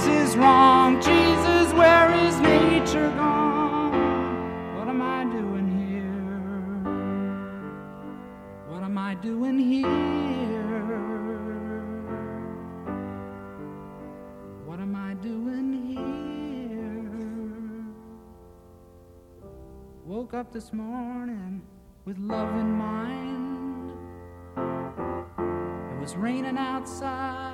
this is wrong. Jesus, where is nature gone? What am I doing here? What am I doing here? What am I doing here? Woke up this morning with love in mind. It was raining outside.